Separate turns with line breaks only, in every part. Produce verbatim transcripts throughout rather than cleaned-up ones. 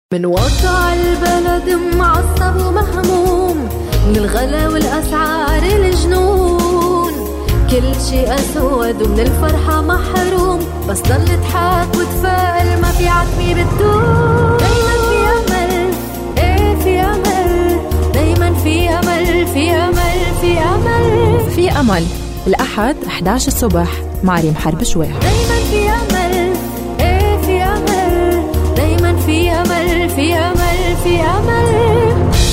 من واقع البلد معصب ومهموم، من الغلا والأسعار الجنون، كل شيء أسود ومن الفرحة محروم، بس ضل تضحك وتفائل، ما في عتمي بتدوم. دايما في أمل، ايه في أمل، دايما في أمل، في أمل، في أمل،
في أمل. الأحد إحدى عشر الصبح مع ريم حرب شويح.
دايما في أمل، ايه في أمل، دايما في أمل، في أمل، في أمل.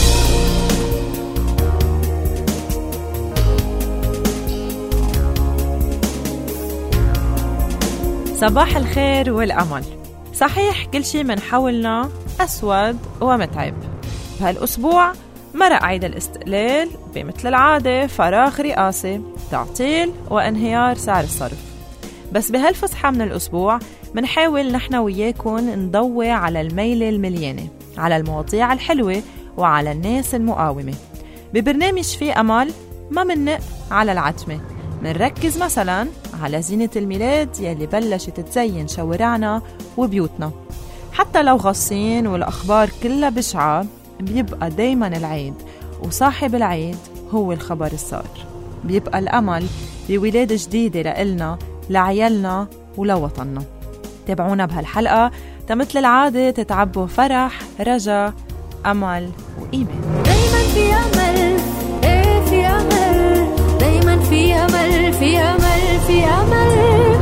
صباح الخير والأمل. صحيح كل شي من حولنا أسود ومتعب. بهالأسبوع مرق عيد الاستقلال بمثل العادة، فراغ رئاسي، تعطيل وانهيار سعر الصرف. بس بهالفسحة من الأسبوع منحاول نحن وياكم نضوي على الميلة المليانة، على المواضيع الحلوة وعلى الناس المقاومة. ببرنامج في أمل ما مننق على العتمة، منركز مثلا على زينة الميلاد يلي بلشت تزين شوارعنا وبيوتنا. حتى لو غصين والأخبار كلها بشعة، بيبقى دايما العيد وصاحب العيد هو الخبر السار. بيبقى الأمل بولادة جديدة لإلنا، لعيالنا ولوطننا. تابعونا بهالحلقة تمثل العادة تتعبوا فرح، رجا، أمل وإيمان.
دايما في أمل، إيه في أمل، دايما في أمل، في أمل، في أمل.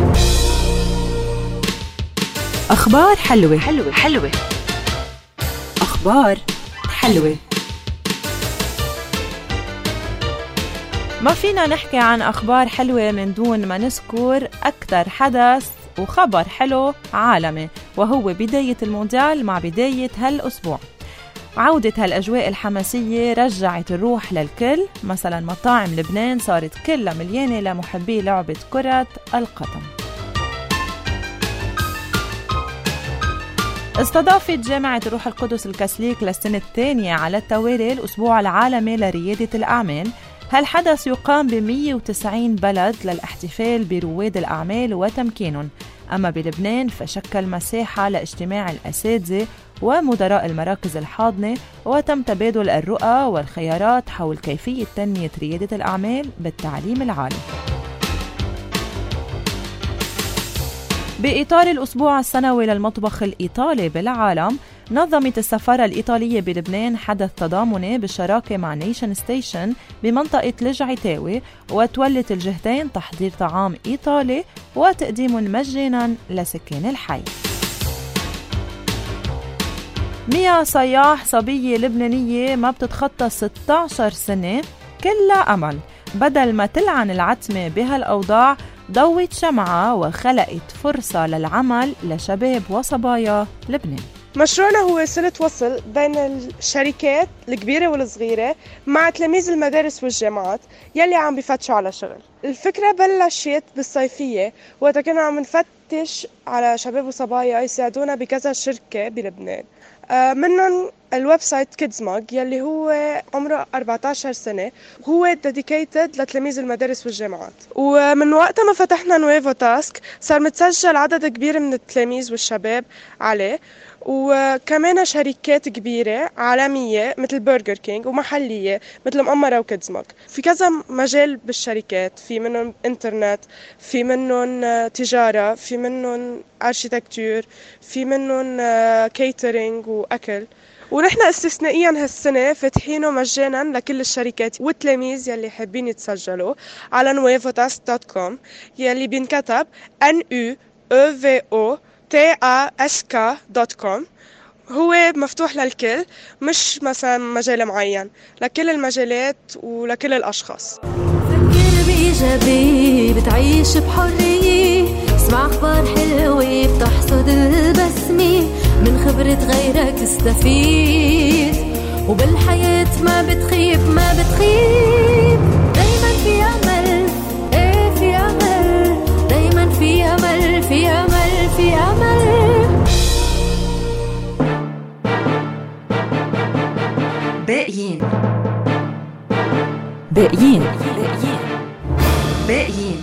أخبار حلوة حلوة حلوة أخبار حلوة. ما فينا نحكي عن أخبار حلوة من دون ما نذكر أكثر حدث وخبر حلو عالمي، وهو بداية المونديال. مع بداية هالأسبوع عودة هالأجواء الحماسية رجعت الروح للكل. مثلا مطاعم لبنان صارت كلها مليانة لمحبي لعبة كرة القدم. استضافت جامعة روح القدس الكاثوليك للسنة الثانية على التوالي الأسبوع العالمي لريادة الأعمال. هالحدث يقام ب مية وتسعين بلد للاحتفال برواد الأعمال وتمكينهم. أما بلبنان فشكل مساحة لاجتماع الأساتذة ومدراء المراكز الحاضنة، وتم تبادل الرؤى والخيارات حول كيفية تنمية ريادة الأعمال بالتعليم العالي. بإطار الأسبوع السنوي للمطبخ الإيطالي بالعالم، نظمت السفارة الإيطالية بلبنان حدث تضامني بالشراكة مع نيشن ستيشن بمنطقة لجعتاوي، وتولت الجهتين تحضير طعام إيطالي وتقديم مجانا لسكان الحي. ميا صياح صبية لبنانية ما بتتخطى ستة عشر سنة كلها أمل. بدل ما تلعن العتمة بهالأوضاع، ضوت شمعة وخلقت فرصة للعمل لشباب وصبايا لبنان.
مشروعنا هو صلة وصل بين الشركات الكبيرة والصغيرة مع تلاميذ المدارس والجامعات يلي عم بيفتشوا على شغل. الفكرة بلشت بالصيفية وقت كنا عم نفتش على شباب وصبايا يساعدونا بكذا شركة بلبنان. منهم الويب سايت كيدز ماج يلي هو عمره أربعة عشر سنة، هو ديديكيتد لتلاميذ المدارس والجامعات. ومن وقتها ما فتحنا نويفو تاسك صار متسجل عدد كبير من التلاميذ والشباب عليه، وكمان شركات كبيرة عالمية مثل برجر كينج ومحلية مثل مأمرة وكيدز ماج. في كذا مجال بالشركات، في منهم انترنت، في منهم تجارة، في منهم ارشيتكتور، في منهم كيترينج وأكل. ونحن استثنائيا هالسنة فاتحينه مجانا لكل الشركات والتلاميذ يلي حابين يتسجلوا على نويفوتاسك دوت كوم يلي بينكتب ان يو او في او تي ا اس كي دوت كوم. هو مفتوح للكل، مش مثلا مجال معين، لكل المجالات ولكل الأشخاص.
فكر بإيجابي بتعيش بحرية، اسمع أخبار حلوة بتحصد البسمة، من خبرة غيرك استفيد، وبالحياة ما بتخيب ما بتخيب. دايما في أمل، ايه في أمل، دايما في أمل، في أمل، في أمل.
باقيين باقيين باقيين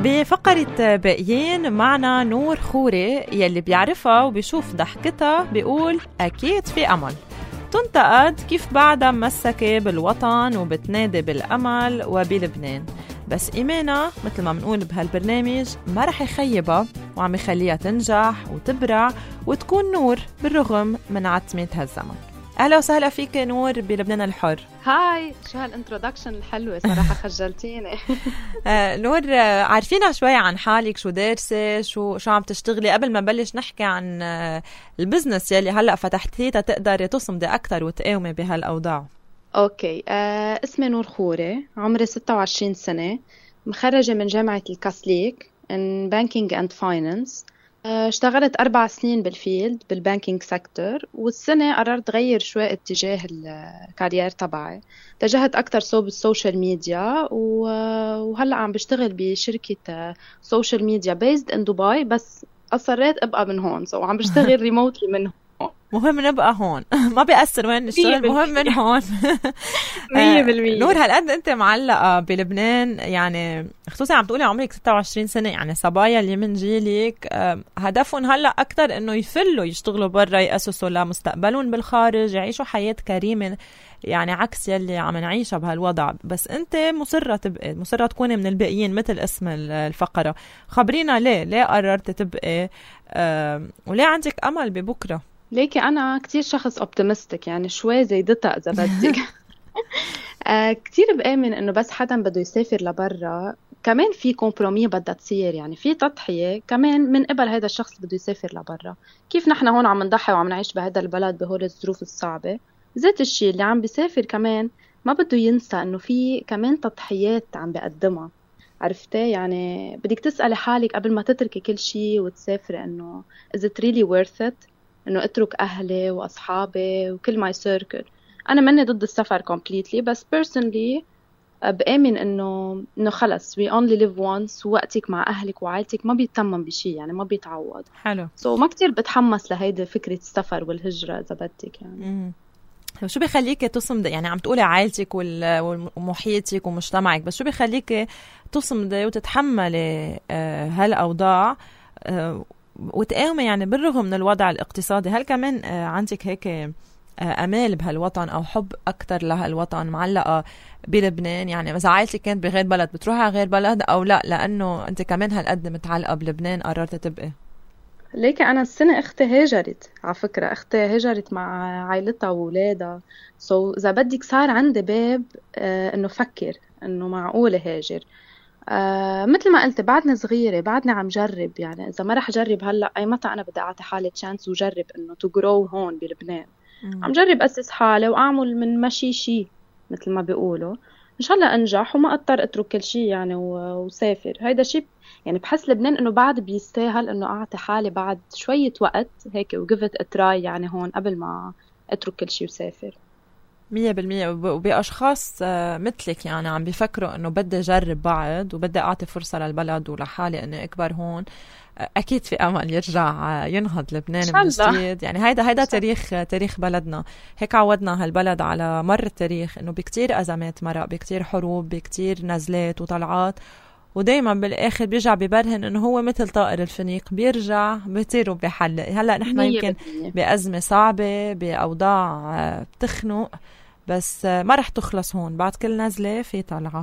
بفقرة باقيين معنا نور خوري يلي بيعرفها وبيشوف ضحكتها بيقول أكيد في أمل. تنتقد كيف بعدها مسكة بالوطن وبتنادي بالأمل وبلبنان، بس إيمانها مثل ما منقول بهالبرنامج ما رح يخيبها وعم يخليها تنجح وتبرع وتكون نور بالرغم من عتمة هالزمن. أهلا وسهلا فيك نور بلبنان الحر.
هاي، شو هالانترودكشن الحلوة صراحة، خجلتيني.
آه نور، آه عارفينا شوي عن حالك، شو دارسة، شو شو عم تشتغلي قبل ما نبلش نحكي عن آه البزنس يلي هلأ فتحتيه تقدري تصمدي أكتر وتقاومي بهالأوضاع.
أوكي، آه اسمي نور خوري، عمري ستة وعشرين سنة، مخرجة من جامعة الكاثوليك in Banking and Finance. اشتغلت أربع سنين بالفيلد بالبانكينج سيكتور، والسنة قررت غير شوي اتجاه الكارير تبعي، اتجهت أكتر صوب السوشيال ميديا، وهلأ عم بشتغل بشركة سوشيال ميديا بيزد ان دبي، بس أصريت أبقى من هون، سو عم بشتغل ريموتلي من هون.
مهم نبقى هون، ما بيأثر وين نشتغل، مهم من هون.
مية بالمية.
نور، هالقد انت معلقة بلبنان، يعني خصوصا عم تقولي عمرك ستة وعشرين سنة، يعني صبايا اللي من جيلك هدفهم هلأ أكتر إنه يفلوا يشتغلوا برا، يأسسوا لمستقبلهم بالخارج، يعيشوا حياة كريمة، يعني عكس يلي عم نعيشها بهالوضع. بس انت مصرة تبقى، مصرة تكوني من الباقيين مثل اسم الفقرة. خبرينا ليه ليه قررت تبقى، وليه عندك أمل ببكرة؟
ليكي أنا كتير شخص أوبتيمستيك، يعني شوي زيدتها إذا بدك. آه كتير بآمن إنه بس حدا بده يسافر لبرا كمان في كومبرومي بدها تصير، يعني في تضحية كمان من قبل هذا الشخص اللي بده يسافر لبرا. كيف نحن هون عم نضحي وعم نعيش بهذا البلد بهول الظروف الصعبة، ذات الشيء اللي عم بيسافر كمان ما بده ينسى إنه في كمان تضحيات عم بيقدمها. عرفتي؟ يعني بدك تسألي حالك قبل ما تتركي كل شيء وتسافري إنه is it really worth it؟ إنه أترك أهلي وأصحابي وكل ماي سيركل. أنا مني ضد السفر completely، بس personally بآمن إنه إنه خلص we only live once، ووقتك مع أهلك وعائلتك ما بيتمم بشيء، يعني ما بيتعوض.
حلو.
so ما كتير بتحمس لهيدا فكرة السفر والهجرة إذا بدك يعني.
مم. شو بيخليك تصمدي؟ يعني عم تقولي عائلتك ومحيطك ومجتمعك، بس شو بيخليك تصمدي وتتحملي هالأوضاع وتقاومي يعني بالرغم من الوضع الاقتصادي؟ هل كمان عندك هيك أمال بهالوطن أو حب أكتر لهالوطن معلقة بلبنان؟ يعني إذا عائلتك كانت بغير بلد بتروحي على غير بلد، أو لا لأنه أنت كمان هالقد متعلقة بلبنان قررت تبقي؟
ليك أنا السنة أختي هاجرت، على فكرة أختي هاجرت مع عائلتها وولادها، سو so إذا بدك صار عندي باب آه إنه فكر إنه معقولة هاجر. آه مثل ما قلت بعدني صغيرة، بعدني عم جرب، يعني إذا ما رح جرب هلأ أي متى أنا بدي أعطي حالي تشانس وجرب إنه to grow هون بلبنان. م. عم جرب أسس حالي وأعمل من ماشي شي مثل ما بيقولوا، إن شاء الله أنجح وما أضطر أترك كل شي يعني وسافر. هيدا شي يعني بحس لبنان إنه بعد بيستاهل إنه أعطي حالي بعد شوية وقت هيك وقفت أتراي يعني هون قبل ما أترك كل شي وسافر.
مية بالمية. وبأشخاص مثلك يعني عم بيفكروا إنه بدي أجرب بعد وبدي أعطي فرصة للبلد ولحالي إني أكبر هون، أكيد في أمل يرجع ينهض لبنان من جديد. يعني هيدا هيدا تاريخ تاريخ بلدنا، هيك عودنا هالبلد على مر التاريخ إنه بكتير أزمات مرق، بكتير حروب، بكتير نزلات وطلعات، ودايما بالآخر بيرجع ببرهن إنه هو مثل طائر الفينيق، بيرجع بيطير وبيحل. هلأ نحن يمكن بأزمة صعبة، بأوضاع بتخنق، بس ما رح تخلص هون، بعد كل نزلة في طلعة.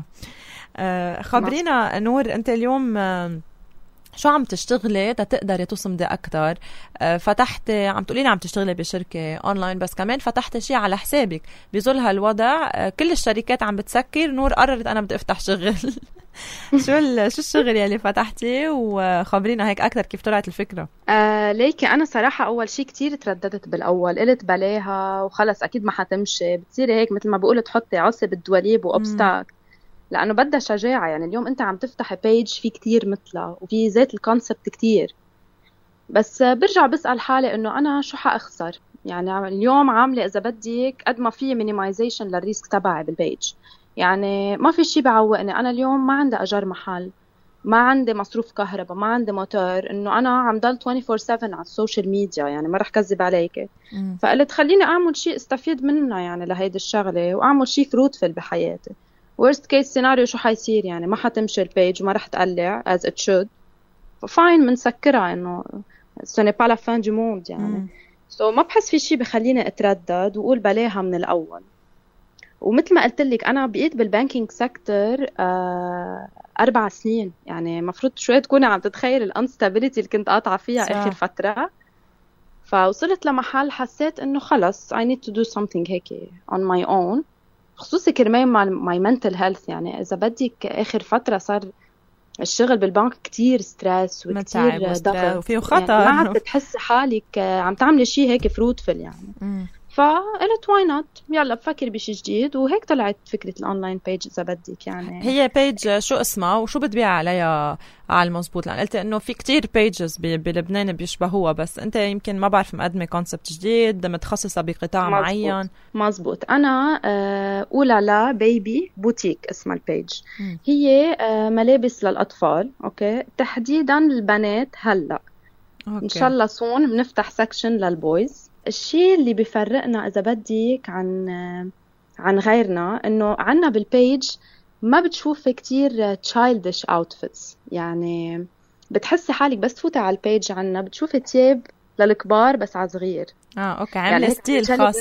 خبرينا نور، أنت اليوم شو عم تشتغلي تقدري تصمدي أكتر؟ فتحت، عم تقولينا عم تشتغلي بشركة أونلاين، بس كمان فتحت شيء على حسابك. بظل هالوضع كل الشركات عم بتسكر، نور قررت أنا بدي أفتح شغل. شو شو الشغل يلي فتحتي؟ وخبرينا هيك أكتر كيف طلعت الفكرة.
آه ليكي أنا صراحة أول شيء كتير ترددت بالأول، قلت بلاها وخلص أكيد ما حتمشي، بتصيري هيك مثل ما بقول تحطي عصب الدواليب وأبستاك، لأنه بدها شجاعة. يعني اليوم أنت عم تفتح بيج في كتير مثلها وفي ذات الكونسبت كتير، بس برجع بسأل حالي إنه أنا شو حأخسر؟ يعني اليوم عاملة إذا بدك قد ما في مينيمايزيشن للريسك تبعي بالبيج، يعني ما في شي بعوقني. أنا اليوم ما عندي أجار محل، ما عندي مصروف كهرباء، ما عندي موتور، إنه أنا عم ضل أربعة وعشرين سبعة على السوشيال ميديا، يعني ما رح كذب عليك. فقلت خليني أعمل شي استفيد منه يعني لهيدي الشغلة، وأعمل شي فروتفل بحياتي. worst case scenario شو حيصير يعني ما حتمشي البيج وما رح تقلع as it should فاين منسكرها إنه ce n'est pas la fin du monde يعني so ما بحس في شيء بخليني أتردد وأقول بلاها من الأول. ومثل ما قلت لك أنا بقيت بالبانكينج سيكتور آه أربع سنين يعني مفروض شوي تكوني عم تتخيل الانستابيليتي اللي كنت قاطعة فيها صح. آخر فترة فوصلت لمحل حسيت إنه خلص I need to do something هيك on my own خصوصي كرمال مع my mental health يعني إذا بدك آخر فترة صار الشغل بالبنك كتير ستريس وكتير ضغط
وفيه خطر
يعني ما عم بتحسي حالك عم تعملي شيء هيك فروتفل يعني م. فقلت واي نوت يلا بفكر بشيء جديد وهيك طلعت فكرة الأونلاين بيج إذا بدك يعني.
هي بيج شو اسمها وشو بتبيع عليها على المزبوط؟ لأن قلت إنه في كتير بيجز بلبنان بيشبهوها بس أنت يمكن ما بعرف مقدمة كونسبت جديد متخصصة بقطاع مزبوط. معين.
مزبوط. أنا أولى لا بيبي بوتيك اسمها البيج م. هي ملابس للأطفال أوكي تحديدا البنات هلأ أوكي. إن شاء الله صون بنفتح سكشن للبويز. الشيء اللي بيفرقنا إذا بديك عن عن غيرنا إنه عنا بالبيج ما بتشوفي كتير childish outfits يعني بتحسي حالك بس تفوتي على البيج عنا بتشوفي تياب للكبار بس على صغير.
آه أوكي عامل يعني ستيل خاص.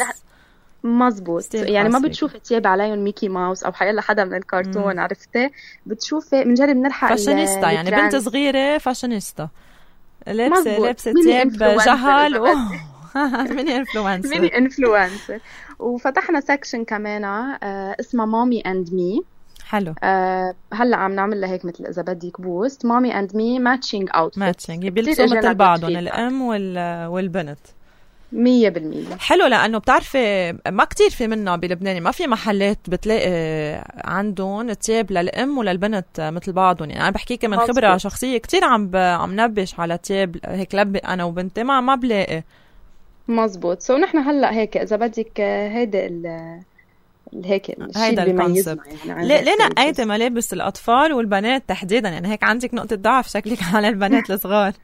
مزبوط يعني ما بتشوفي تياب عليهم ميكي ماوس أو حيلا حدا من الكرتون عرفتي بتشوفي بنجرب نلحق
فاشينيستا يعني بنت صغيرة فاشينيستا لابسة لابسة تياب جهل و ميني انفلونسر
ميني انفلونسر. وفتحنا سكشن كمان آه اسمه مامي اند مي.
حلو.
آه هلا عم نعمل لها هيك مثل اذا بدك بوست مامي اند مي ماتشينج اوتفيت
ماتشينج بيلبسوا مثل بعضهم الام وال والبنت
مية بالمية.
حلو لأنه بتعرفي ما كتير في منه بلبنان ما في محلات بتلاقي عندهم تياب للأم وللبنت مثل بعضهم يعني أنا بحكيك من خبرة شخصية كتير عم ب... عم نبش على تياب هيك لبي أنا وبنتي ما ما بلاقي.
مزبوط. سو نحن هلا هيك اذا بدك هيدا ال هيك الشيء اللي بيميزنا
يعني ليه ليه نقيتي ملابس الاطفال والبنات تحديدا يعني هيك عندك نقطه ضعف شكلك على البنات الصغار.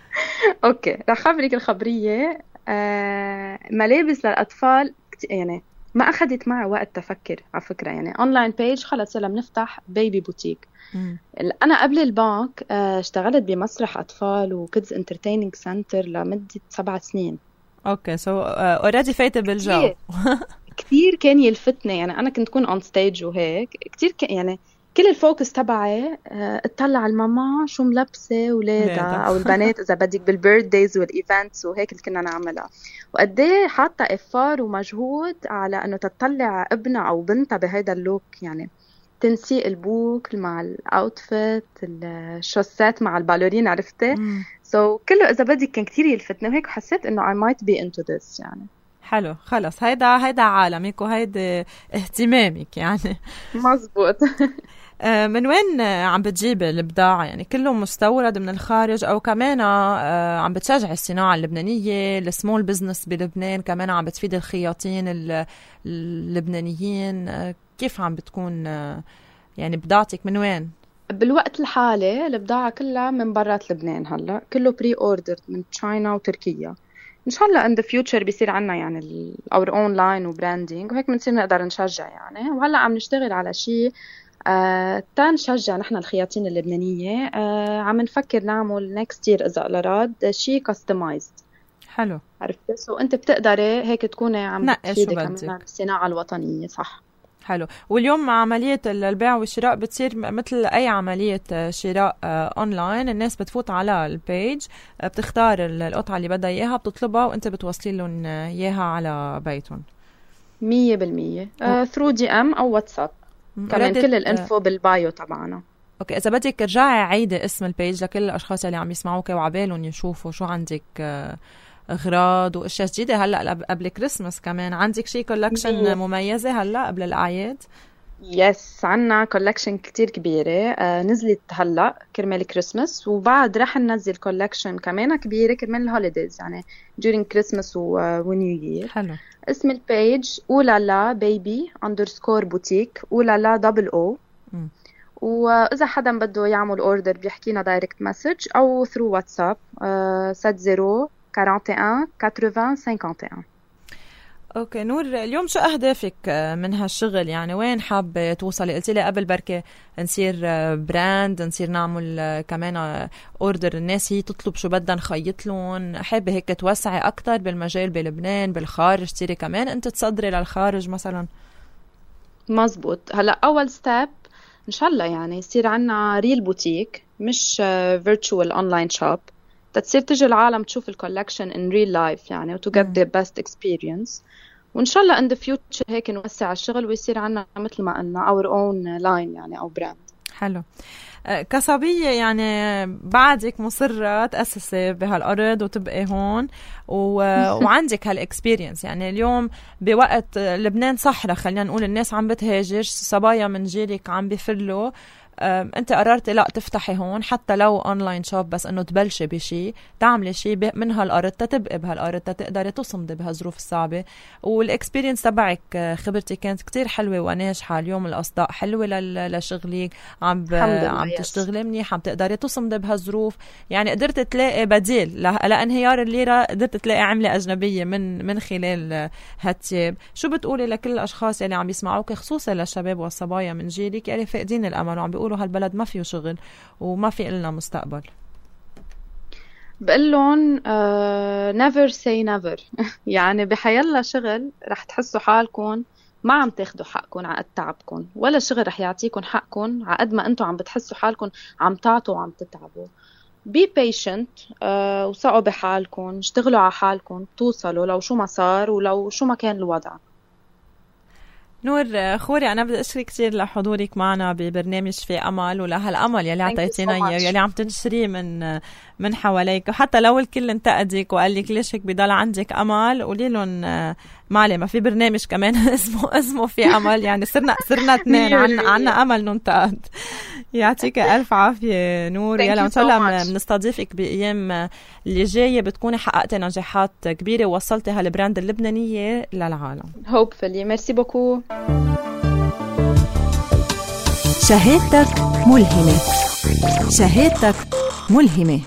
اوكي رح خبرك الخبريه. آه ملابس للاطفال يعني ما اخذت معي وقت تفكر على فكره يعني اونلاين بيج خلص يلا بنفتح بيبي بوتيك. م. انا قبل البنك آه اشتغلت بمسرح اطفال وكيدز انترتيننج سنتر لمده سبع سنين.
اوكي سو اوريدي فايته بالجو.
كثير كان يلفتني يعني انا كنت كون اون ستيج وهيك كثير يعني كل الفوكس تبعي اطلع على الماما شو ملبسه ولادها او البنات اذا بدك بالبيرثدايز والايفنتس وهيك اللي كنا نعملها وقد ايه حاطه افار ومجهود على انه تطلع ابنها او بنتها بهذا اللوك يعني تنسيق البوك مع الاوتفيت الشوسات مع البالورين عرفتي سو so, كله اذا بدك كان كتير يلفتني وهيك حسيت انه I might be into this يعني.
حلو خلص هيدا هيدا عالمك وهيدا اهتمامك يعني.
مزبوط.
من وين عم بتجيب البضاعة يعني كله مستورد من الخارج أو كمان عم بتشجع الصناعة اللبنانية السمول بزنس بلبنان كمان عم بتفيد الخياطين اللبنانيين كيف عم بتكون يعني بضاعتك من وين؟
بالوقت الحالي البضاعة كلها من برات لبنان هلا كله بري اوردر من تشاينا وتركيا. ان شاء الله in the future بيصير عنا يعني our own line وبراندينج وهيك بنصير نقدر نشجع يعني وهلا عم نشتغل على شيء آه تنشجع نحن الخياطين اللبنانية آه عم نفكر نعمل next year إذا قررت شيء customized.
حلو
عرفتي سو أنت بتقدري هيك تكوني عم تفيدي كمان بالصناعة الوطنية صح.
حلو. واليوم عملية البيع والشراء بتصير مثل أي عملية شراء أونلاين الناس بتفوت على البيج بتختار القطعة اللي بدها إياها بتطلبها وأنت بتوصلي لهم إياها على بيتهم.
مية بالمية ثرو دي أم أو واتساب كمان كل الانفو بالبايو تبعنا.
اوكي اذا بدك رجعي عيدي اسم البيج لكل الاشخاص اللي عم يسمعوك وعبالهم يشوفوا شو عندك اغراض واشياء جديده هلا قبل كريسماس كمان عندك شيء كولكشن مميزه هلا قبل الاعياد.
يس عنا كولكشن كتير كبيره آه نزلت هلا كرمال كريسماس وبعد رح ننزل كولكشن كمان كبيره كرمال الهوليديز يعني during كريسماس ونيو يير.
حلو.
اسم البيج اولالا بيبي اندرسكور بوتيك اولالا دبل او واذا حدا بده يعمل اوردر بيحكينا دايركت مسج او ثرو واتساب سبعة صفر واحد واحد ثمانين ثمانين خمسة وثمانين.
اوكي نور، اليوم شو اهدافك من هالشغل؟ يعني وين حابه توصلي؟ قلتي لي قبل بركه نصير براند، نصير نعمل كمان اوردر، الناس هي تطلب شو بدها نخيط لهم. حابه هيك توسعي اكثر بالمجال بلبنان، بالخارج تصيري كمان انت تصدري للخارج مثلا؟
مزبوط. هلا اول ستيب ان شاء الله يعني يصير عنا ريل بوتيك، مش فيرتشوال اونلاين شوب، تصير تجي العالم تشوف الكولكشن in real life يعني to get the best experience. وإن شاء الله in the future هيك نوسع الشغل ويصير عنا مثل ما قلنا our own line يعني أو brand.
حلو. كصبية يعني بعدك مصرة تأسسي بهالأرض وتبقي هون و... وعندك هالإكسبيرينس. يعني اليوم بوقت لبنان صحرا، خلينا نقول الناس عم بتهاجر، صبايا من جيلك عم بفرلوا، انت قررتي لا تفتحي هون حتى لو اونلاين شوب، بس انه تبلشي بشي، تعملي شي من هالارض تتبقي بهالارض تقدري تصمدي بهالظروف الصعبه. والاكسبيرينس تبعك خبرتي كانت كتير حلوه وناجحه. اليوم الاصداء حلوه لشغلك، عم ب... عم تشتغلي منيح، عم تقدري تصمدي بهالظروف. يعني قدرت تلاقي بديل لانهيار الليره، قدرت تلاقي عمله اجنبيه من من خلال هالتياب. شو بتقولي لكل الاشخاص اللي عم يسمعوك، خصوصا للشباب والصبايا من جيلك اللي فاقدين الامل وعم بيقولوا هالبلد ما فيه شغل وما في إلنا مستقبل؟
بقول لهم uh, never say never. يعني بحيالله شغل رح تحسوا حالكم ما عم تاخدوا حقكم على قد تعبكم، ولا شغل رح يعطيكم حقكم على قد ما انتم عم بتحسوا حالكم عم تعطوا وعم تتعبوا. be patient uh, وثقوا بحالكم، اشتغلوا على حالكم توصلوا لو شو ما صار ولو شو ما كان الوضع.
نور خوري، أنا بدي أشكرك كثير لحضورك معنا ببرنامج في أمل، ولهالأمل يلي عطيتينا إياه يلي عم تنشريه من من حواليك. وحتى لو الكل انتقدك وقال لك ليش هيك بضل عندك أمل، قولي لهم معلي ما في برنامج كمان اسمه اسمه في أمل. يعني صرنا صرنا اثنين عنا عنا أمل ننتقد. يعطيك ألف عافية نور. يلا إن شاء الله بنستضيفك بأيام اللي جاية بتكوني حققتي نجاحات كبيرة ووصلتي هالبراند اللبنانية للعالم.
hopefully. merci beaucoup.
شهادتك ملهمة. شهادتك ملهمة.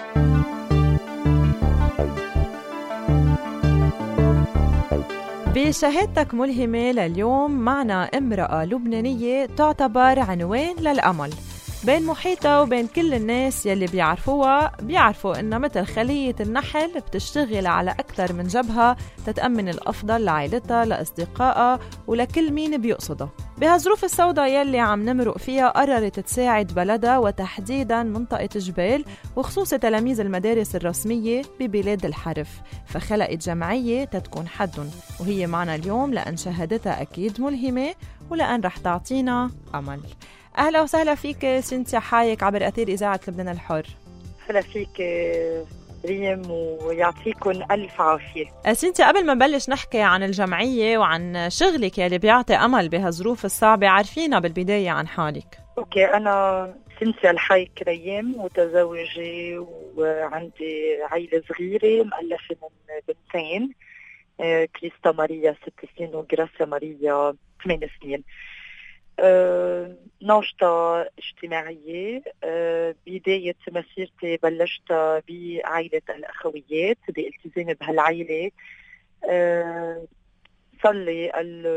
بشهادتك ملهمة لليوم معنا امرأة لبنانية تعتبر عنوان للأمل بين محيطها وبين كل الناس يلي بيعرفوها. بيعرفوا إنها مثل خلية النحل بتشتغل على أكثر من جبهة تتأمن الأفضل لعائلتها، لأصدقائها، ولكل مين بيقصدها. بهالظروف السوداء يلي عم نمرق فيها قررت تساعد بلدها وتحديدا منطقة جبال وخصوص تلاميذ المدارس الرسمية ببلاد الحرف، فخلقت جمعية تتكون حدهم، وهي معنا اليوم لأن شهادتها أكيد ملهمة ولأن رح تعطينا أمل. أهلا وسهلا فيك سينتيا حايك عبر أثير إذاعة لبنان الحر.
أهلا فيك ريم ويعطيكم ألف عافية.
سينتيا، قبل ما نبلش نحكي عن الجمعية وعن شغلك يلي بيعطي أمل بهالظروف الصعبة، عارفينا بالبداية عن حالك.
أوكي، أنا سينتيا الحايك ريم، متزوجة وعندي عائلة صغيرة مؤلفة من بنتين، كريستا ماريا ست سنين وغراسيا ماريا ثمان سنين. أه، ناشطة اجتماعية. أه، بداية مسيرتي بلشت بعائلة الأخويات بالتزام بهالعائلة. أه، صار لي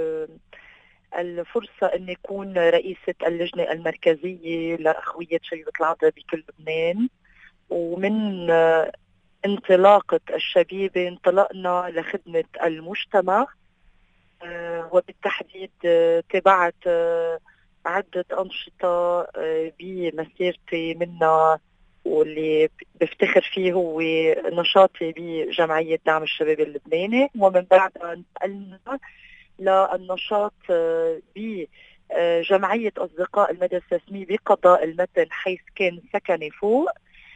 الفرصة أن أكون رئيسة اللجنة المركزية لأخوية شيبة العضة بكل لبنان. ومن أه انطلاقة الشبيبة انطلقنا لخدمة المجتمع، أه وبالتحديد أه تبعت أه عدة أنشطة أه بمسيرتي، منها واللي بفتخر فيه هو نشاطي بجمعية دعم الشباب اللبناني، ومن بعدها انتقلنا للنشاط أه بجمعية أصدقاء المدرسة الرسمية بقضاء المتن حيث كان سكني فوق.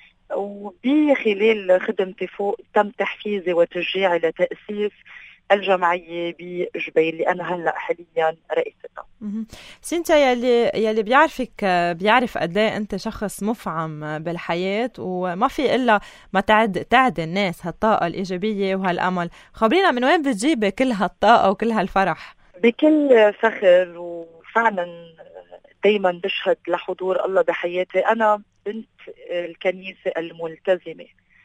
وبخلال خدمتي فوق تم تحفيزي وتشجيعي لتأسيس الجمعية بجبيل اللي أنا هلأ حاليا رئيستها.
سينتيا، يلي يلي بيعرفك بيعرف قد ايه أنت شخص مفعم بالحياة وما في إلا ما تعد تعد الناس هالطاقة الإيجابية وهالأمل. خبرينا من وين بتجيب كل هالطاقة وكل هالفرح؟
بكل فخر، وفعلا دايما بشهد لحضور الله بحياتي. أنا بنت الكنيسة الملتزمة،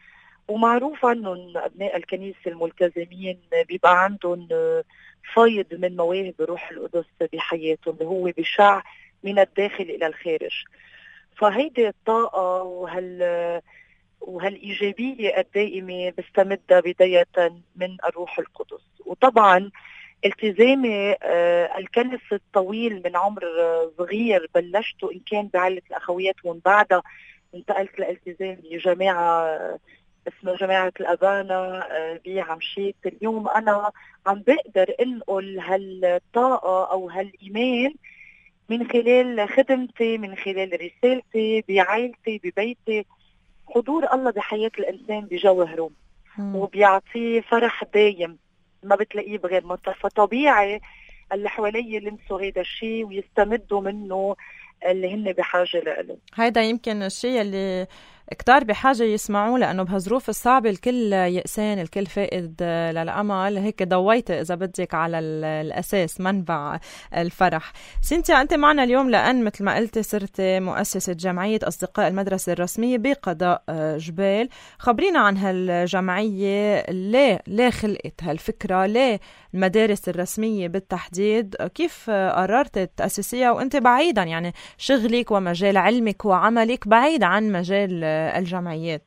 ومعروف عنهم أبناء الكنيسة الملتزمين بيبقى عندهم فيض من مواهب روح القدس بحياتهم اللي هو بشع من الداخل إلى الخارج. فهيدي الطاقة وهال وهالإيجابية الدائمة بستمدها بداية من الروح القدس. وطبعا التزامي آه الكنس الطويل من عمر صغير بلشته إن كان بعائلة الأخويات، ومن بعدها انتقلت لالتزام بجماعة اسمها جماعة الأبانا آه بعمشيت. اليوم أنا عم بقدر انقل هالطاقة أو هالإيمان من خلال خدمتي، من خلال رسالتي بعائلتي ببيتي. حضور الله بحياة الإنسان بجوهره وبيعطيه فرح دايم ما بتلاقيه بغير مطرح. فطبيعي اللي حواليه يلمسوا هذا الشيء ويستمدوا منه اللي هن بحاجة له.
هيدا يمكن الشيء اللي كتار بحاجة يسمعوه، لأنه بهالظروف الصعبة الكل يأسان، الكل فائد للأمل. هيك ضويت إذا بدك على الأساس منبع الفرح. سينتيا، أنت معنا اليوم لأن مثل ما قلت صرت مؤسسة جمعية أصدقاء المدرسة الرسمية بقضاء جبال. خبرينا عن هالجمعية، ليه ليه خلقت هالفكرة، ليه المدارس الرسمية بالتحديد، كيف قررت تأسسيها وأنت بعيدا يعني شغلك ومجال علمك وعملك بعيد عن مجال الجمعيات؟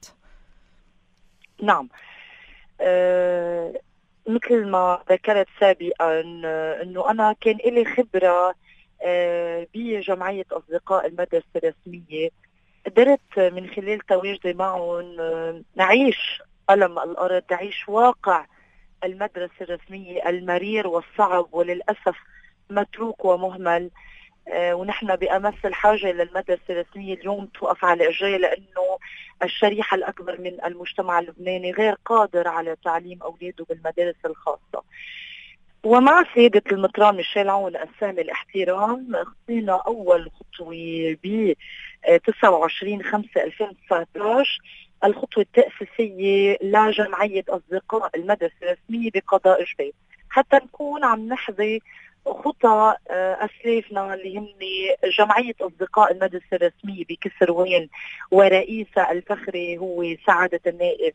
نعم، أه مثل ما ذكرت سابقا أنه أنا كان لي خبرة أه بجمعية أصدقاء المدرسة الرسمية. قدرت من خلال تواجدي معهم أه نعيش ألم الأرض، نعيش واقع المدرسة الرسمية المرير والصعب وللأسف متروك ومهمل. آه ونحن بأمس الحاجة للمدرسة الرسمية اليوم توقف على إجرائها، لأنه الشريحة الأكبر من المجتمع اللبناني غير قادر على تعليم أولاده بالمدارس الخاصة. ومع سيادة المطران ميشيل عون السامي الاحترام خطينا أول خطوة ب تسعة وعشرين خمسة ألفين وتسعة عشر، الخطوة التأسيسية لجمعية أصدقاء المدرسة الرسمية بقضاء جبال، حتى نكون عم نحظي خطى أسلافنا اللي هم جمعية أصدقاء المدرسة الرسمية بكسروان، ورئيسها الفخري هو سعادة النائب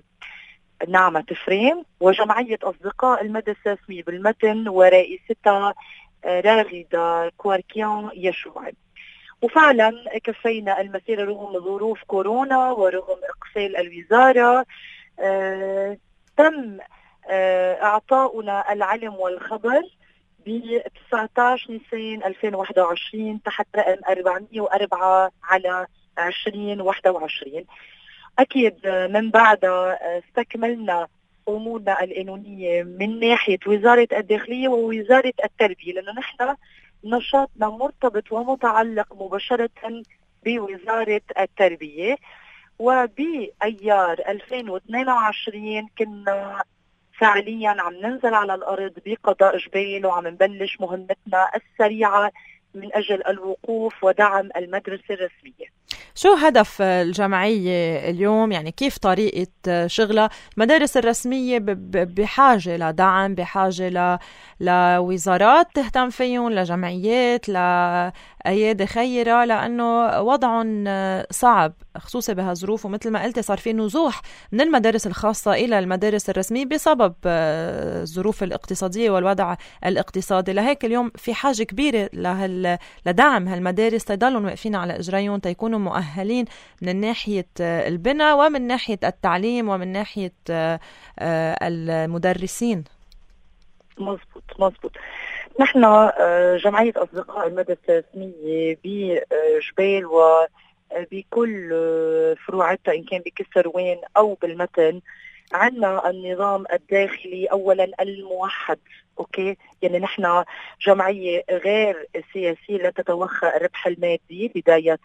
نعمة فريم، وجمعية أصدقاء المدرسة الرسمية بالمتن ورئيستها راغدة كواركيان يشوعي. وفعلا كفينا المسيرة رغم ظروف كورونا ورغم إقفال الوزارة. آه تم آه إعطاؤنا العلم والخبر ب تسعة عشر نيسان ألفين وواحد وعشرين تحت رقم أربعمئة وأربعة على عشرين واحد وعشرين. أكيد من بعدها استكملنا أمورنا القانونية من ناحية وزارة الداخلية ووزارة التربية، لأنه نحن نشاطنا مرتبط ومتعلق مباشرة بوزارة التربية. وبأيار ألفين واثنين وعشرين كنا فعليا عم ننزل على الأرض بقضاء جبال وعم نبلش مهمتنا السريعة من أجل الوقوف ودعم المدرسة الرسمية.
شو هدف الجمعية اليوم؟ يعني كيف طريقة شغلها؟ المدارس الرسمية بحاجة لدعم، بحاجة ل... لوزارات تهتم فيهم، لجمعيات، لأيادي خيرة، لأنه وضعهم صعب خصوصا بهالظروف. ومثل ما قلت صار في نزوح من المدارس الخاصة إلى المدارس الرسمية بسبب الظروف الاقتصادية والوضع الاقتصادي. لهيك اليوم في حاجة كبيرة لهال... لدعم هالمدارس تضلوا واقفين على إجريهم، تيكونوا مؤهلين من ناحية البناء ومن ناحية التعليم ومن ناحية المدرسين.
مزبوط مزبوط. نحن جمعية أصدقاء المدرسة الرسمية بجبال وبكل فروعاتها إن كان بكسروان أو بالمتن عندنا النظام الداخلي أولا الموحد. أوكي، يعني نحن جمعية غير سياسية لا تتوخى الربح المادي بداية.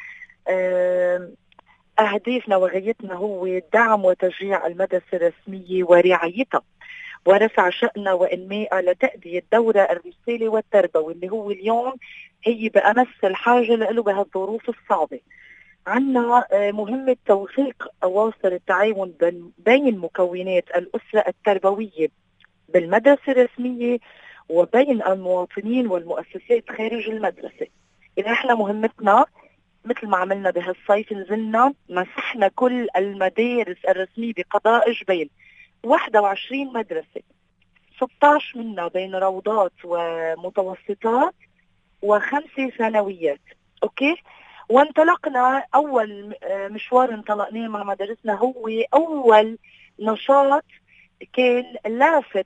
أهدافنا وغايتنا هو دعم وتشجيع المدرسة الرسمية ورعايتها ورفع شأنها وإنمائها لتأدية دورة الرسالة والتربوي اللي هو اليوم هي بأمس الحاجة له بهالظروف الصعبة. عندنا مهمة توثيق أواصر التعاون بين مكونات الأسرة التربوية بالمدرسة الرسمية وبين المواطنين والمؤسسات خارج المدرسة. إذا احنا مهمتنا مثل ما عملنا بهالصيف، نزلنا مسحنا كل المدارس الرسمية بقضاء جبيل، واحد وعشرين مدرسة، ستة عشر منا بين روضات ومتوسطات وخمسة ثانويات. اوكي، وانطلقنا. اول مشوار انطلقناه مع مدارسنا هو اول نشاط كان لافت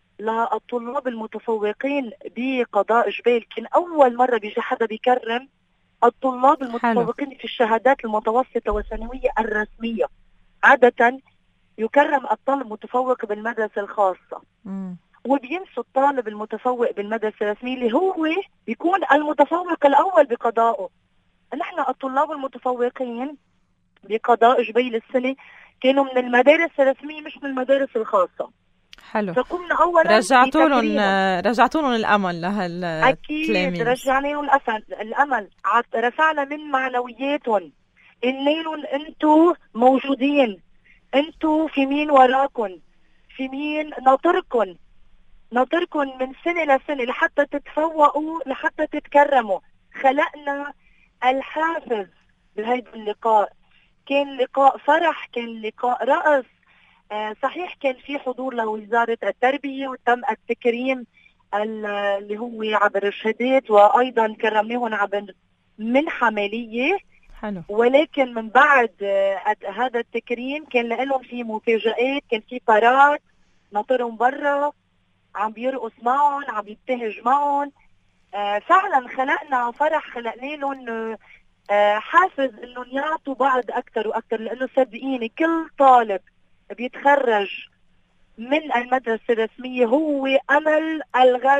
للطلاب المتفوقين بقضاء جبيل. كان اول مرة بيجي حدا بيكرم الطلاب المتفوقين حلو. في الشهادات المتوسطة والثانوية الرسمية. عادة يكرم الطالب المتفوق بالمدرسة الخاصة، مم. وبينسوا الطالب المتفوق بالمدرسة الرسمية اللي هو بيكون المتفوق الأول بقضائه. نحن الطلاب المتفوقين بقضاء جبيل السنة كانوا من المدارس الرسمية مش من المدارس الخاصة.
حلو.
فقمنا أولا
رجعتوا لهم رجعتوا لهم الأمل لهالتلاميذ.
أكيد رجعنا لهم الأمل، رفعنا من معنوياتهم، قلنا لهم أنتوا موجودين، أنتوا في مين وراكم، في مين ناطركم، ناطركم من سنة لسنة لحتى تتفوقوا، لحتى تتكرموا. خلقنا الحافز بهذا اللقاء. كان لقاء فرح، كان لقاء رقص. آه صحيح كان في حضور لوزارة التربية وتم التكريم اللي هو عبر الشهادات، وأيضا كرمناهم عبر منحة مالية.
حلو.
ولكن من بعد آه هذا التكريم كان لهم في مفاجآت، كان في بارات ناطرهم برا، عم بيرقص معهم، عم بيبتهج معهم. آه فعلا خلقنا فرح، خلقنا لهم آه حافز انهم يعطوا بعض اكثر واكثر، لانه صدقيني كل طالب بيتخرج من المدرسة الرسمية هو امل الغد،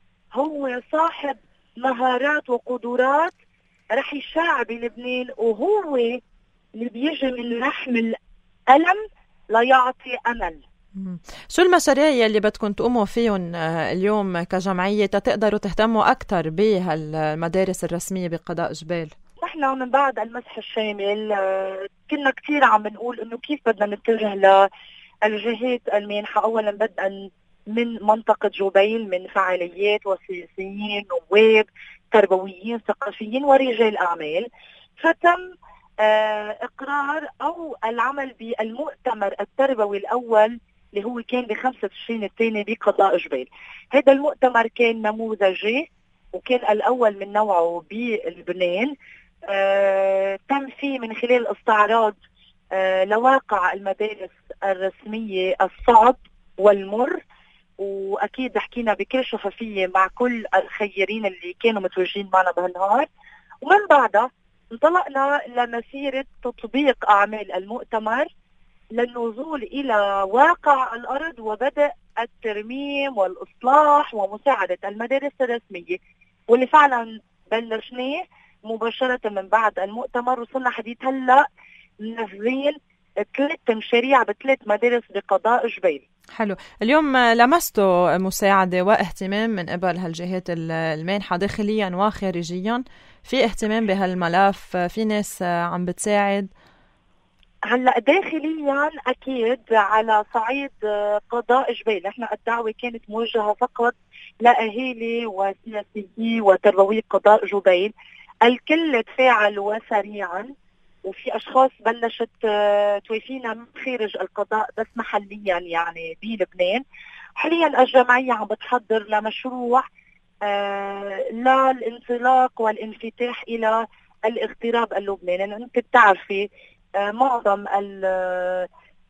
هو صاحب مهارات وقدرات رح يشاع بلبنان، وهو اللي بيجي من رحم الألم ليعطي أمل.
شو المشاريع يلي بدكم تقوموا فيهم اليوم كجمعية تقدروا تهتموا أكثر بهالمدارس الرسمية بقضاء جبيل؟
نحن من بعد المسح الشامل كنا كثير عم نقول إنه كيف بدنا نتجه للجهات المانحة، أولا بدءا من منطقة جبيل من فعاليات وسياسيين، نواب، تربويين، ثقافيين ورجال أعمال. فتم آه إقرار أو العمل بالمؤتمر التربوي الأول اللي هو كان بخمسة تشرين الثاني بقضاء جبيل. هذا المؤتمر كان نموذجي وكان الأول من نوعه بلبنان. آه تم فيه من خلال استعراض آه لواقع المدارس الرسمية الصعب والمر، وأكيد حكينا بكل شفافية مع كل الخيرين اللي كانوا متواجدين معنا بهالنهار. ومن بعدها انطلقنا لمسيرة تطبيق أعمال المؤتمر للنزول إلى واقع الأرض وبدء الترميم والإصلاح ومساعدة المدارس الرسمية، واللي فعلا بلشناه مباشرة من بعد المؤتمر. وصلنا حديث هلأ منفذين ثلاث مشاريع بثلاث مدارس بقضاء جبيل.
حلو. اليوم لمستوا مساعدة واهتمام من قبل هالجهات المانحة داخليا وخارجيا؟ في اهتمام بهالملف؟ في ناس عم بتساعد؟
هلا داخليا اكيد على صعيد قضاء جبيل احنا الدعوه كانت موجهه فقط لاهالي وسياسيين وتربوي قضاء جبيل. الكل تفاعل وسريعا، وفي اشخاص بلشت توافينا من خارج القضاء بس محليا يعني بلبنان. حاليا الجمعيه عم بتحضر لمشروع آه للانطلاق والانفتاح الى الاغتراب اللبناني. لأن انت بتعرفي آه معظم آه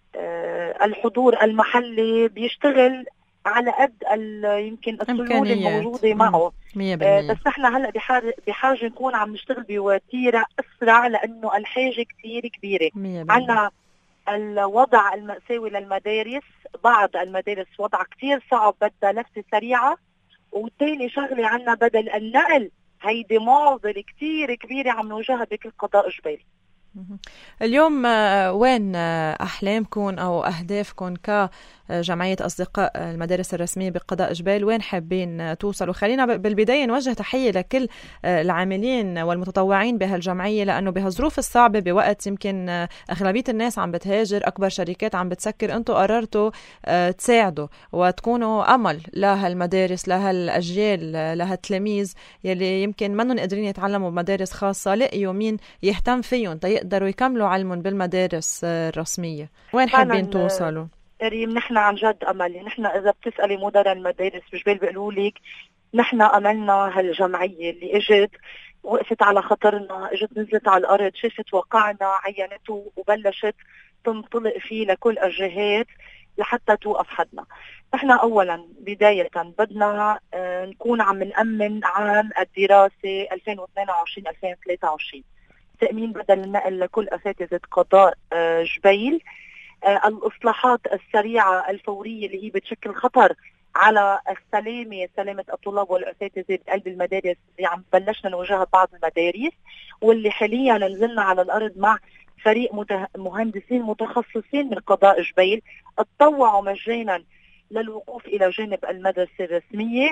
الحضور المحلي بيشتغل على قد يمكن السيول الموجوده معه. آه بس نحن هلا بحاجه بحاجه نكون عم نشتغل بوتيره اسرع، لانه الحاجه كثير كبيره. عندنا الوضع المأساوي للمدارس، بعض المدارس وضع كثير صعب بدها لفتة سريعة. والتاني شغلة عنا بدل النقل، هيدي معضلة كتير كبيرة عم نواجهها بكل قضاء جبيل.
اليوم وين أحلامكم أو أهدافكم جمعية أصدقاء المدارس الرسمية بقضاء جبيل، وين حابين توصلوا؟ خلينا بالبداية نوجه تحية لكل العاملين والمتطوعين بهالجمعية، لأنه بهالظروف الصعبة بوقت يمكن أغلبية الناس عم بتهاجر، أكبر شركات عم بتسكر، أنتوا قررتوا تساعدوا وتكونوا أمل لهالمدارس، لهالأجيال، لهالتلاميذ يلي يمكن منهم قادرين يتعلموا بمدارس خاصة، لقيوا مين يهتم فيهم تيقدروا يكملوا علمهم بالمدارس الرسمية. وين حابين توصلوا؟
ريم، نحن عن جد أمل. نحن إذا بتسألي مدراء المدارس بجبيل بيقولوا لك نحن أملنا هالجمعية اللي إجت وقفت على خطرنا، إجت نزلت على الأرض، شافت وقعنا، عينته وبلشت تنطلق فيه لكل الجهات لحتى توقف حدنا. نحن أولا بداية بدنا نكون عم نأمن عام الدراسة ألفين واثنين وعشرين ألفين وثلاثة وعشرين، تأمين بدل النقل لكل أساتذة قضاء جبيل، الإصلاحات السريعة الفورية اللي هي بتشكل خطر على السلامة سلامة الطلاب والأساتذة بقلب المدارس اللي عم بلشنا نواجهها بعض المدارس، واللي حاليا نزلنا على الأرض مع فريق مهندسين متخصصين من قضاء جبيل اتطوعوا مجانا للوقوف إلى جانب المدرسة الرسمية.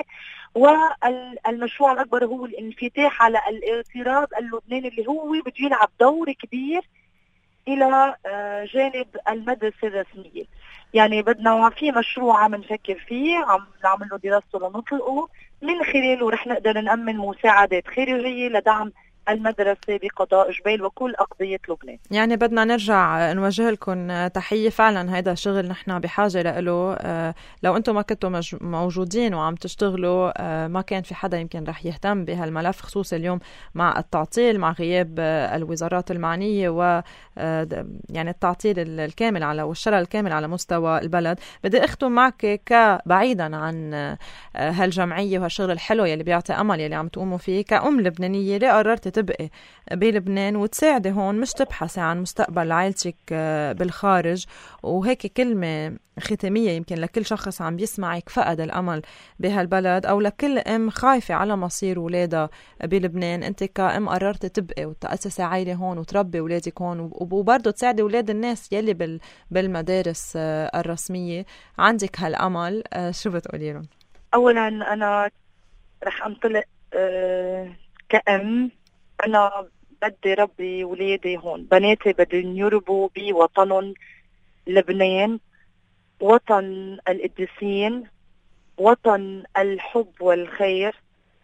والمشروع الأكبر هو الانفتاح على الاغتراب اللبناني اللي هو بده يلعب دور كبير إلى جانب المدرسة الرسمية. يعني بدنا في مشروع عم نفكر فيه، عم نعمل له دراسته لنطلقه، من خلاله رح نقدر نأمن مساعدات خارجية لدعم المدرسة بقضاء جبيل وكل أقضية لبنان.
يعني بدنا نرجع نوجه لكم تحية، فعلا هذا شغل نحن بحاجة له. لو أنتم ما كنتوا موجودين وعم تشتغلوا ما كان في حدا يمكن رح يهتم بهالملف، خصوصا اليوم مع التعطيل، مع غياب الوزارات المعنية و يعني التعطيل الكامل على والشلل الكامل على مستوى البلد. بدي أختم معك كبعيدا عن هالجمعية وهالشغل الحلو يلي بيعطي أمل يلي عم تقوموا فيه، كأم لبنانية ليه قررت تبقي بلبنان وتساعدي هون، مش تبحثي عن مستقبل عائلتك بالخارج؟ وهيك كلمة ختامية يمكن لكل شخص عم بيسمعك فقد الأمل بهالبلد، أو لكل أم خايفة على مصير ولادها بلبنان. أنت كأم قررت تبقي وتأسسي عائلة هون وتربي ولادك هون، وبرضه تساعدي ولاد الناس يلي بالمدارس الرسمية. عندك هالأمل، شو بتقولي لهم؟
أولا أنا رح أنطلق أه كأم، أنا بدي ربي ولادي هون، بناتي بدهم يربوا بوطنهم لبنان، وطن القديسين، وطن الحب والخير،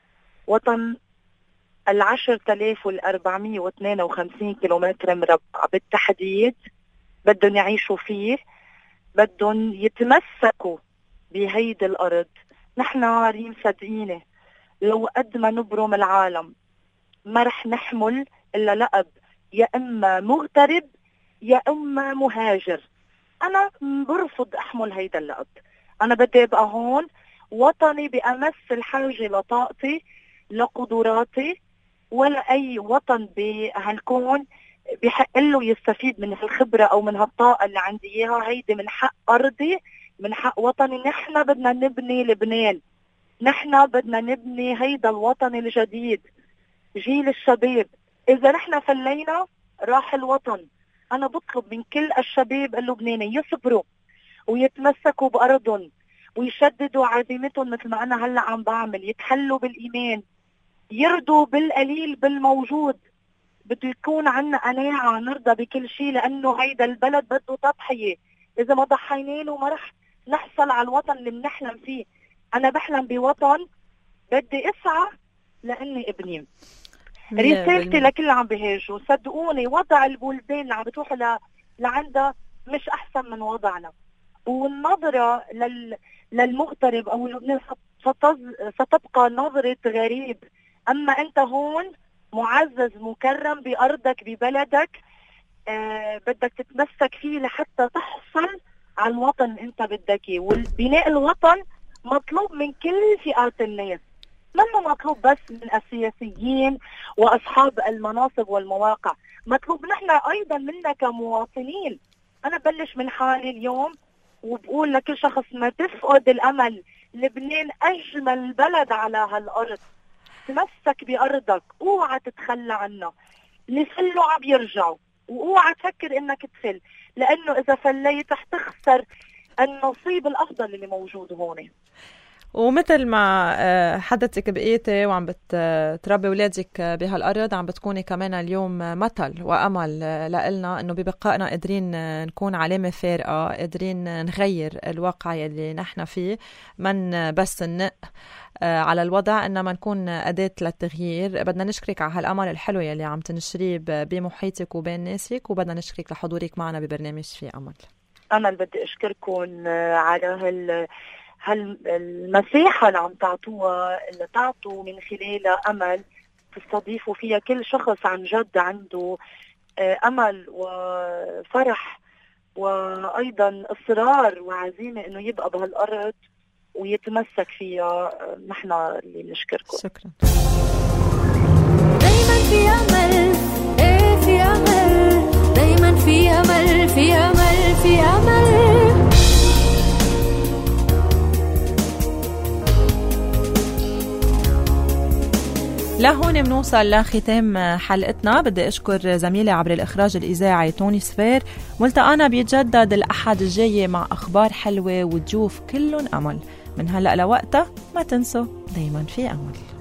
وطن العشر تلاف والأربعمية واثنين وخمسين كيلومتر مربع بالتحديد بدهم يعيشوا فيه، بدهم يتمسكوا بهيدي الأرض. نحن ريم صدقيني لو قد ما نبرم العالم ما رح نحمل إلا لقب يا إما مغترب يا إما مهاجر. أنا برفض أحمل هيدا اللقب. أنا بدي أبقى هون، وطني بأمس الحاجة لطاقتي لقدراتي، ولا أي وطن بهالكون بحق له يستفيد من هالخبرة أو من هالطاقة اللي عندي إياها. هيدي من حق أرضي، من حق وطني. نحن بدنا نبني لبنان، نحن بدنا نبني هيدا الوطن الجديد، جيل الشباب. إذا نحن فلينا راح الوطن. أنا بطلب من كل الشباب اللبناني يصبروا ويتمسكوا بأرضهم ويشددوا عزيمتهم مثل ما أنا هلأ عم بعمل، يتحلوا بالإيمان، يرضوا بالقليل بالموجود. بده يكون عنا قناعة نرضى بكل شيء، لأنه هيدا البلد بده تضحية. إذا ما ضحينا له ما رح نحصل على الوطن اللي بنحلم فيه. أنا بحلم بوطن بدي أسعى لأني ابني. رسالتي لكل اللي عم بيهاجروا، صدقوني وضع البلدان اللي عم بتروحوا ل... لعندها مش أحسن من وضعنا. والنظرة لل... للمغترب أو لبنان ستز... ستبقى نظرة غريب. أما أنت هون معزز مكرم بأرضك ببلدك، آه بدك تتمسك فيه لحتى تحصل على الوطن أنت بدك إياه. والبناء الوطن مطلوب من كل فئات الناس، منه مطلوب بس من السياسيين وأصحاب المناصب والمواقع، مطلوب نحن أيضا منا كمواطنين. أنا بلش من حالي اليوم وبقول لكل شخص ما تفقد الأمل. لبنان أجمل بلد على هالأرض، تمسك بأرضك، اوعى تتخلى عنها. اللي فلوا عم يرجعوا، واوعى تفكر انك تفل، لأنه إذا فليت رح تخسر النصيب الأفضل اللي موجود هون.
ومثل ما حدثك بقيتي وعم بتربي ولادك بهالأرض، عم بتكوني كمان اليوم مثل وأمل لإلنا إنه ببقائنا قادرين نكون علامة فارقة، قادرين نغير الواقع اللي نحن فيه، من بس ننق على الوضع إنما نكون أداة للتغيير. بدنا نشكرك على هالأمل الحلو يلي عم تنشريه بمحيطك وبين ناسك، وبدنا نشكرك لحضورك معنا ببرنامج في أمل.
أنا اللي بدي أشكركم على هال هالمساحة اللي عم تعطوها، اللي تعطوا من خلالها أمل تستضيفوا فيها كل شخص عن جد عنده أمل وفرح وأيضا إصرار وعزيمة إنه يبقى بهالأرض ويتمسك فيها. نحن اللي نشكركم.
شكرا.
دايما في أمل، إيه في أمل، دايما في أمل، في أمل، في أمل.
لهون منوصل لختام حلقتنا. بدي أشكر زميلي عبر الإخراج الإذاعي توني سفير. ملتقانا بيتجدد الأحد الجاي مع أخبار حلوة وضيوف كلهم أمل. من هلأ لوقتها ما تنسوا دايما في أمل.